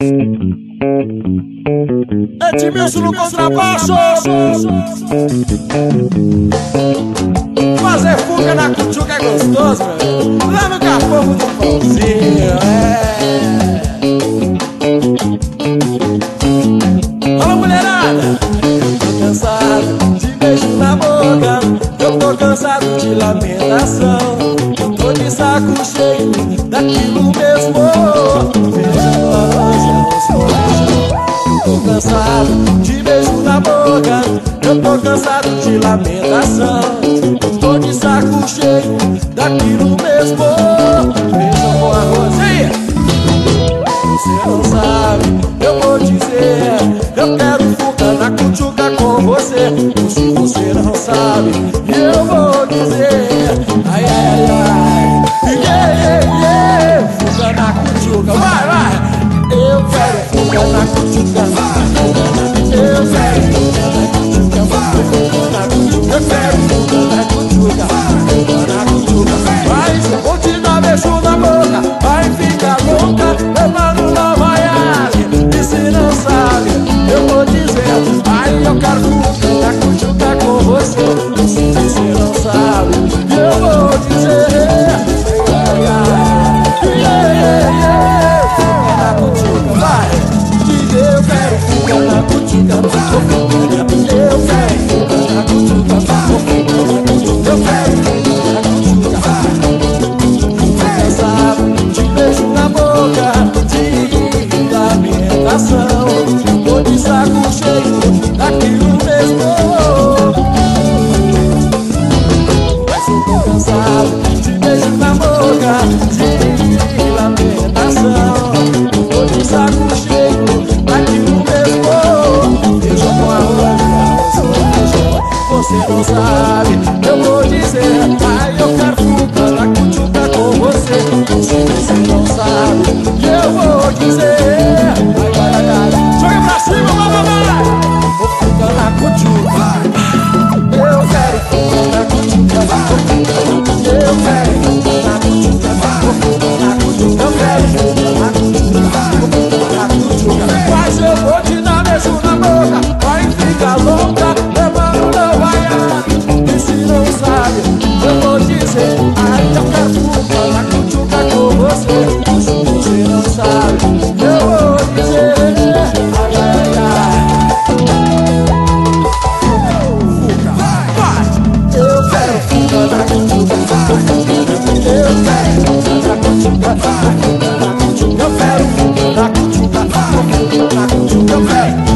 Edmilson no contrabaixo. Fazer fuga na cutuca é gostoso, meu. Lá no capão do pãozinho, Alô, mulherada. Eu tô cansado de beijo na boca. Eu tô cansado de lamentação. Eu tô de saco cheio daquilo mesmo. Beijando a rosa, eu tô cansado de beijo na boca. Eu tô cansado de lamentação. Eu tô de saco cheio daquilo mesmo. Beijão com arroz, aí. Você não sabe, eu vou dizer. Eu quero fuga na cutuca com você. Ou se você não sabe, eu vou dizer. Ai, ai, ai, yeah, yeah, yeah. Fuga na cutuca, vai, vai. Eu quero fuga na cutuca. Eu quero fuga na cutuca. Eu quero fuga na cutuca. Fuga na cutuca. Mas eu vou te dar beijo na boca. Vai ficar louca, levando na vaiagem. E se não sabe, eu vou dizer. Ai, eu quero fuga na cutuca com você. E se você não sabe, eu vou dizer. Ai, ai, yeah, yeah, yeah. Fuga na cutuca, vai. Eu quero fuga na cutuca. Eu quero fuga na cutuca. Eu quero fuga na cutuca. Cansado de beijo na boca, de lamentação. Tô de saco cheio daquilo mesmo. Mas eu tô cansado de beijo na boca, de lamentação. Tô de saco cheio daquilo mesmo. Beijo com arroz, você não sabe, eu vou dizer. Ai, eu quero fuga na cutuca com você. Se você não sabe, eu vou dizer. Ai, ai, ai, ai. Joga pra cima, vai, vai, vai. Vou fuga na cutuca. Eu quero fuga na cutuca. Eu quero fuga na cutuca. Vou fuga na cutuca. Eu quero fuga na cutuca. Vou fuga na cutuca. Mas eu vou te dar beijo na boca. Vai ficar louca, levando não vai. E se não sabe, eu vou dizer. Ai, eu quero fuga na cutuca com você. Se você não sabe, eu vou dizer. Ai, ai, ai. Fuga, vai. Eu quero fuga na cutuca. Eu quero fuga na cutuca. Eu quero fuga na cutuca. Eu quero fuga na cutuca. Eu quero.